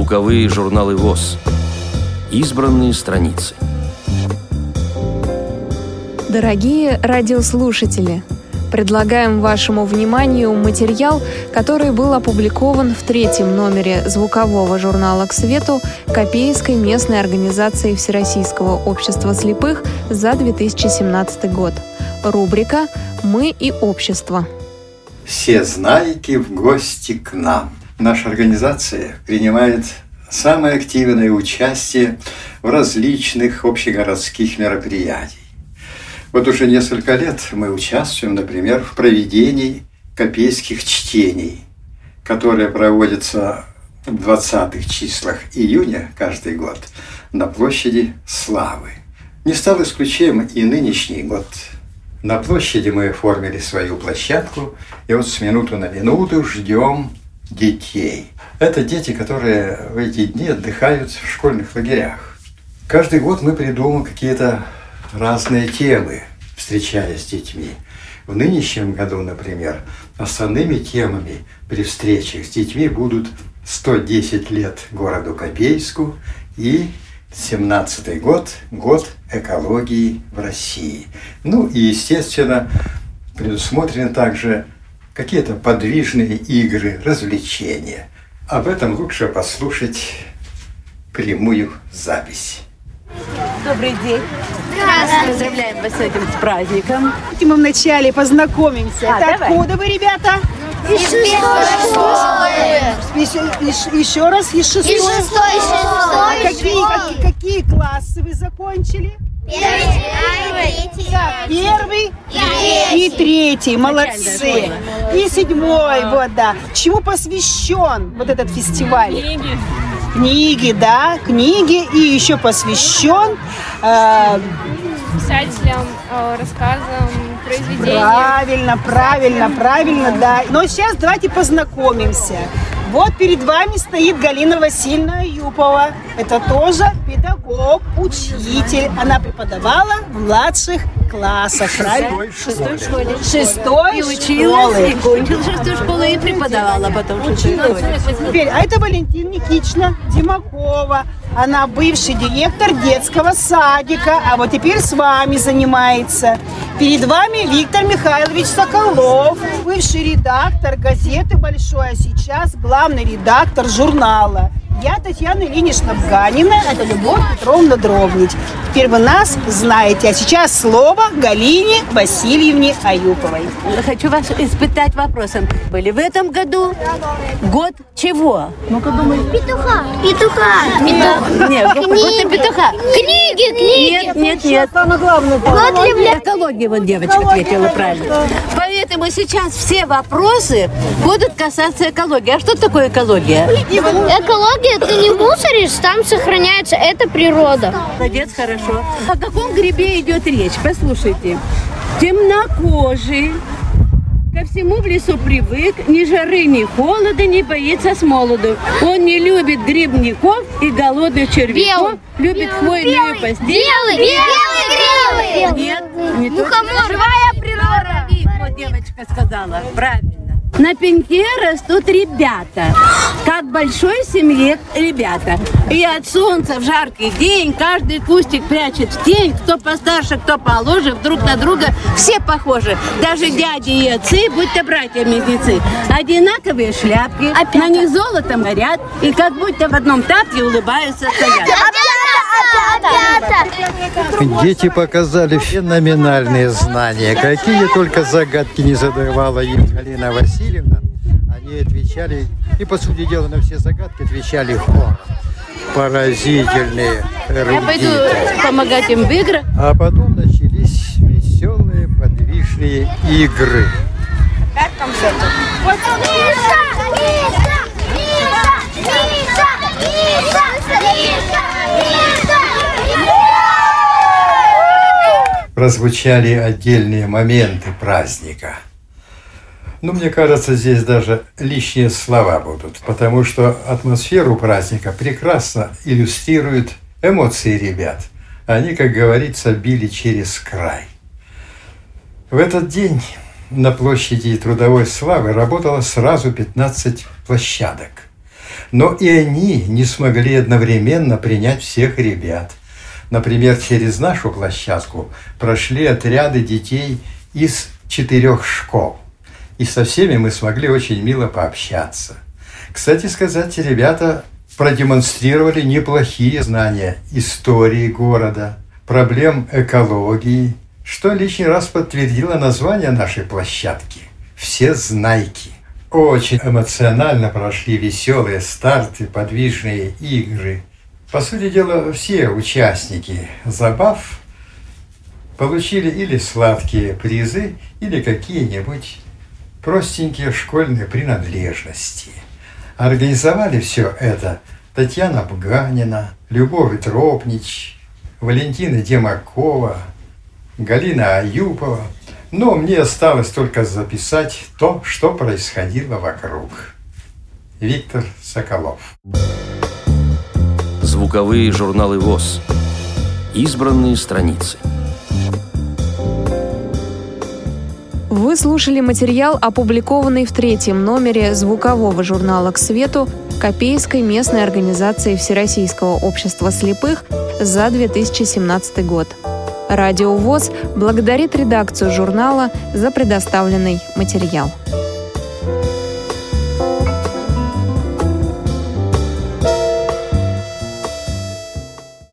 звуковые журналы ВОС. Избранные страницы. Дорогие радиослушатели, предлагаем вашему вниманию материал, который был опубликован в 3-м номере звукового журнала «К свету» Копейской местной организации Всероссийского общества слепых за 2017 год. Рубрика «Мы и общество». Всезнайки в гости к нам. Наша организация принимает самое активное участие в различных общегородских мероприятиях. Вот уже несколько лет мы участвуем, например, в проведении копейских чтений, которые проводятся в 20-х числах июня каждый год на площади Славы. Не стал исключением и нынешний год. На площади мы оформили свою площадку, и вот с минуты на минуту ждем детей. Это дети, которые в эти дни отдыхают в школьных лагерях. Каждый год мы придумываем какие-то разные темы, встречаясь с детьми. В нынешнем году, например, основными темами при встречах с детьми будут 110 лет городу Копейску и 17-й год, год экологии в России. Ну и, естественно, предусмотрены также какие-то подвижные игры, развлечения. Об этом лучше послушать прямую запись. Добрый день. Здравствуйте. Поздравляем вас с этим с праздником. Мы вначале познакомимся. Откуда вы, ребята? Из 6-й школы. Еще раз, из 6-й. Из 6-й школы. Какие классы вы закончили? Первый и третий. Молодцы. И 7-й, вот, да. Чему посвящен вот этот фестиваль? Книги, да, книги, и еще посвящен писателям, рассказам, произведениям. Правильно, да. Но сейчас давайте познакомимся. Вот перед вами стоит Галина Васильевна Аюпова. Это тоже педагог, учитель. Она преподавала в младших классах, правильно? В 6-й школе. 6-й и училась, и кончила 6-ю школу, и преподавала потом в 6-й школе. Теперь, а это Валентина Никитична Димакова. Она бывший директор детского садика, а вот теперь с вами занимается. Перед вами Виктор Михайлович Соколов, бывший редактор газеты «Большой», а сейчас главный редактор журнала. Я Татьяна Ильинична Бганина, это Любовь Петровна Дробнич. Теперь вы нас знаете, а сейчас слово Галине Васильевне Аюповой. Хочу вас испытать вопросом. Были в этом году год чего? Ну-ка, думай. Петуха. Нет, год на петуха. Книги. Нет. Самое главное. Экология, вот девочка ответила правильно. Поэтому сейчас все вопросы будут касаться экологии. А что такое экология? Экология — ты не мусоришь, там сохраняется, это природа. Молодец, хорошо. О каком грибе идет речь? Послушайте. Темнокожий, ко всему в лесу привык, ни жары, ни холода, не боится с молоду. Он не любит грибников и голодных червяков, любит хвойную постель. Белый. Нет, не Мухомор. Живая природа. Вот девочка сказала, правильно. На пеньке растут ребята, как в большой семье ребята. И от солнца в жаркий день каждый кустик прячет в тень. Кто постарше, кто помоложе, друг на друга все похожи. Даже дяди и отцы, будь то братья-близнецы. Одинаковые шляпки, на них золотом горят. И как будто в одном тапке улыбаются, стоят. Дети показали феноменальные знания. Какие только загадки не задавала им Галина Васильевна, они отвечали, и по сути дела на все загадки отвечали хором. Поразительные эрудиты. Я пойду помогать им в играх. А потом начались веселые подвижные игры. Прозвучали отдельные моменты праздника. Но мне кажется, здесь даже лишние слова будут, потому что атмосферу праздника прекрасно иллюстрируют эмоции ребят. Они, как говорится, били через край. В этот день на площади Трудовой Славы работало сразу 15 площадок. Но и они не смогли одновременно принять всех ребят. Например, через нашу площадку прошли отряды детей из 4 школ. И со всеми мы смогли очень мило пообщаться. Кстати сказать, ребята продемонстрировали неплохие знания истории города, проблем экологии, что лишний раз подтвердило название нашей площадки «Всезнайки». Очень эмоционально прошли веселые старты, подвижные игры. По сути дела, все участники забав получили или сладкие призы, или какие-нибудь простенькие школьные принадлежности. Организовали все это Татьяна Бганина, Любовь Тропнич, Валентина Демакова, Галина Аюпова. Но мне осталось только записать то, что происходило вокруг. Виктор Соколов. Звуковые журналы ВОС. Избранные страницы. Вы слушали материал, опубликованный в 3-м номере звукового журнала «К свету» Копейской местной организации Всероссийского общества слепых за 2017 год. Радио ВОС благодарит редакцию журнала за предоставленный материал.